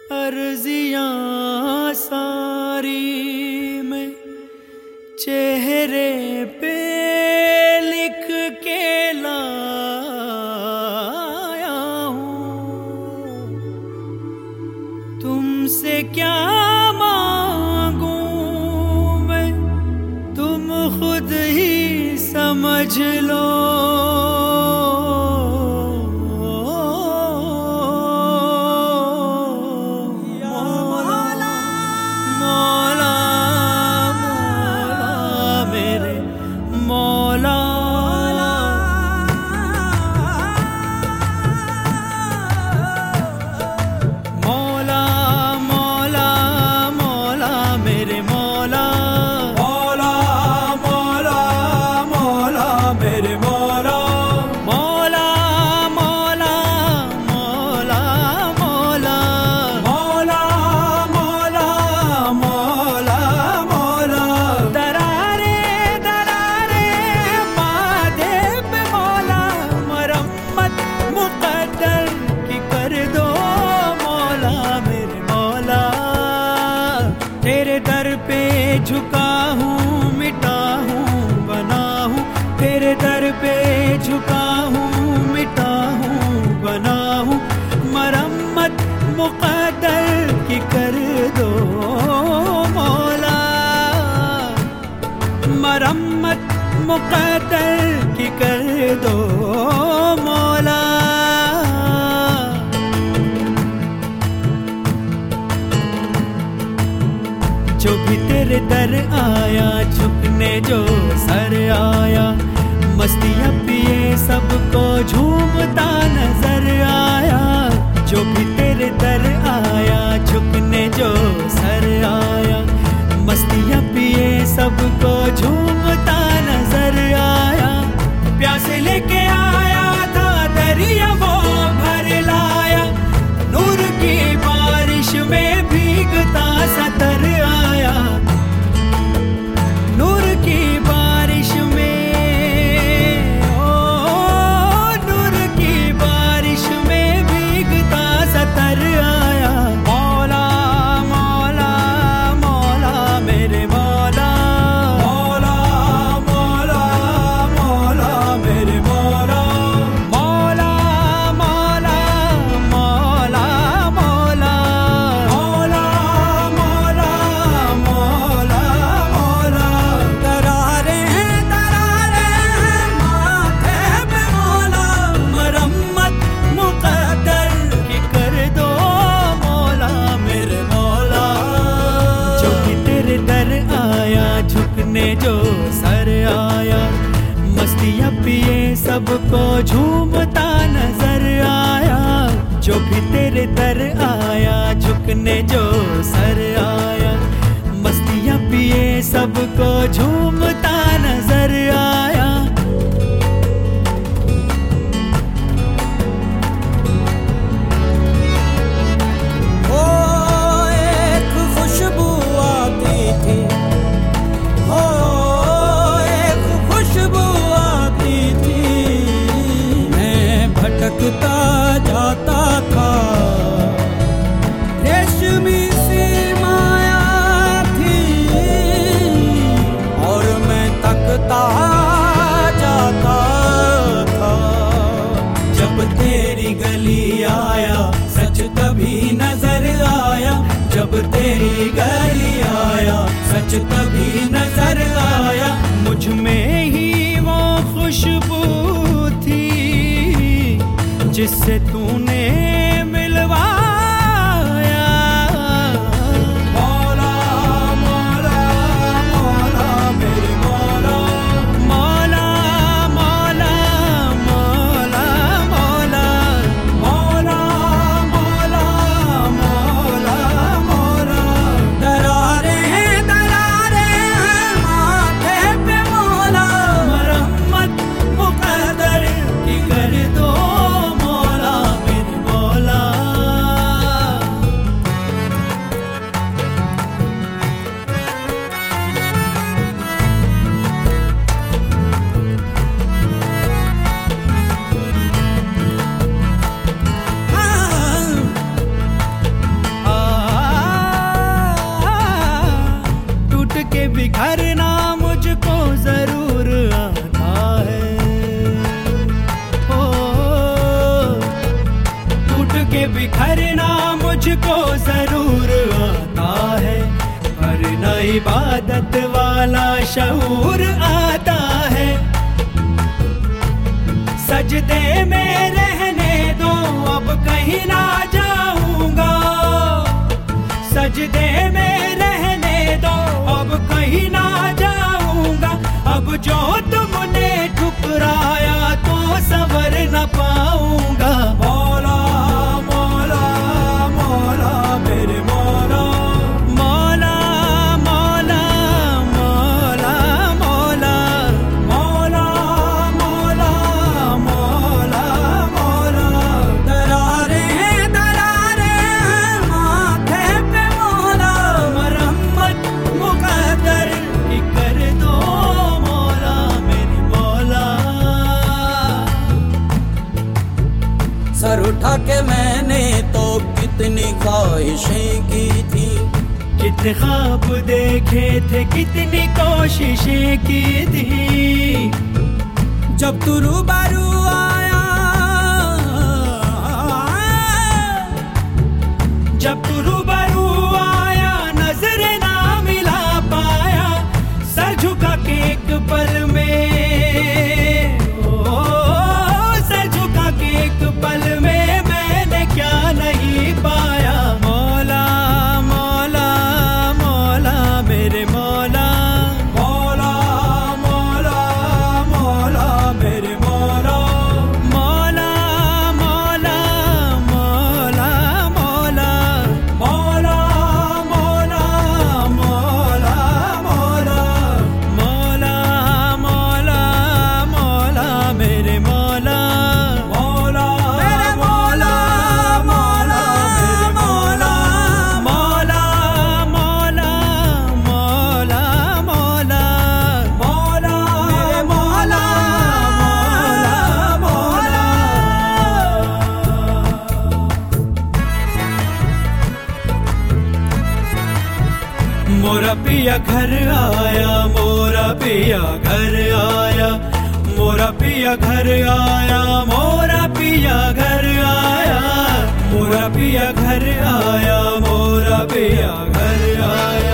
अर्जियां सारी में चेहरे पे लिख के लाया हूँ। तुमसे क्या मांगूं मैं, तुम खुद ही समझ लो। तेरे दर पे झुका हूँ, मिटा हूँ, बना हूँ। तेरे दर पे झुका हूँ, मिटा हूँ, बना हूँ। मरम्मत मुक़द्दर की कर दो मौला, मरम्मत मुक़द्दर की कर दो मौला। जो भी तेरे दर आया, झुकने जो सर आया, मस्तियाँ पिए सबको झूमता नजर आया। जो भी तेरे दर आया, झुकने जो सर आया, मस्तियाँ पिए सबको झूमता नजर आया। प्यासे लेके आया था दरिया वो भर लाया, नूर की बारिश में भीगता सतर आया। नूर की बारिश में, ओ नूर की बारिश में भीगता सतर आया। मौला मौला मौला मेरे मौला, मौला मौला मौला मेरे मौला, मौला मौला मौला मौला, मौला मौला मौला मौला। दरारे माथे पे मौला, मरम्मत मुक़द्दर की कर दो मौला मेरे मौला। जो भी तेरे दर आया, झुकने जो सर आया, मस्तियाँ पिए सबको झूमता नजर आया। जो भी तेरे दर आया, झुकने जो सर आया, मस्तियाँ पिए सबको झूमता नजर आया। ओ एक खुशबू आती थी, ओ एक खुशबू आती थी, मैं भटकता जाता था। रेशमी सी माया थी और मैं तकता जाता था। जब तेरी गली आया, सच तभी नजर आया। जब तेरी गली आया, सच तभी नजर आया। मुझ में ही वो खुशबू थी जिससे तूने मिलवाया। मौला मौला मौला मेरे मौला, मौला मौला मौला मौला, मौला मौला मौला मौला। दरारे माथे पे मौला, मरम्मत मुक़द्दर की कर दो मौला मेरे मौला। के बिखरना मुझको जरूर आता है, पर न इबादत वाला शऊर आता है। सजदे में रहने दो अब कहीं ना जाऊंगा, सजदे में रहने दो अब कहीं ना जाऊंगा। अब जो तुमने ठुकराया तो सवर न पाऊंगा। मौला मौला मौला मेरे मौला, मौला मौला मौला मौला मौला मौला मौला मौला। दरारे दरारे माथे पे मौला, मरम्मत मुकद्दर की कर दो मौला मेरी मौला। सर उठा के मैंने तो कितनी ख्वाहिशें की थी, कितने ख्वाब देखे थे, कितनी कोशिशें की थी। जब तू रूबरू आया, जब तू रूबरू आया नजर ना मिला पाया, सर झुका के एक पल में, ओ सर झुका के एक पल में मैंने क्या नहीं पाया। मौला मौला मौला मेरे मौला, मौला मौला मौला मेरे मौला। मौला मौला मौला मौला मौला मौला मौला मौला मौला मौला मौला मेरे मौला। मौला मेरे मौला, मौला मेरे मौला। मौला मौला मौला मौला मौला मेरे मौला, मौला मोरा पिया घर आया, मोरा पिया घर आया, मोरा पिया घर आया, मोरा पिया घर आया, मोरा पिया घर आया, मोरा पिया घर आया।